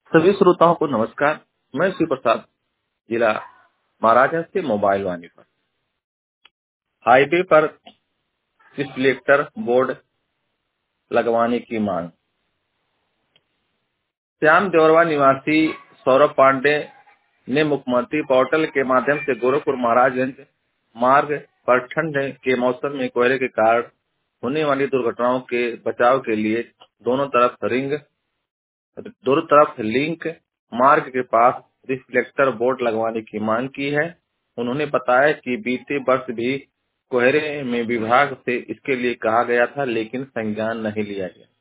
सभी श्रोताओं को नमस्कार। मैं शिव प्रसाद, जिला महाराजगंज से मोबाइल वाणी पर हाईवे पर रिफ्लेक्टर बोर्ड लगवाने की मांग। श्याम देवरवा निवासी सौरभ पांडे ने मुख्यमंत्री पोर्टल के माध्यम से गोरखपुर महाराजगंज मार्ग पर ठंड के मौसम में कोहरे के कारण होने वाली दुर्घटनाओं के बचाव के लिए दोनों तरफ लिंक मार्ग के पास रिफ्लेक्टर बोर्ड लगवाने की मांग की है। उन्होंने बताया कि बीते वर्ष भी कोहरे में विभाग से इसके लिए कहा गया था, लेकिन संज्ञान नहीं लिया गया।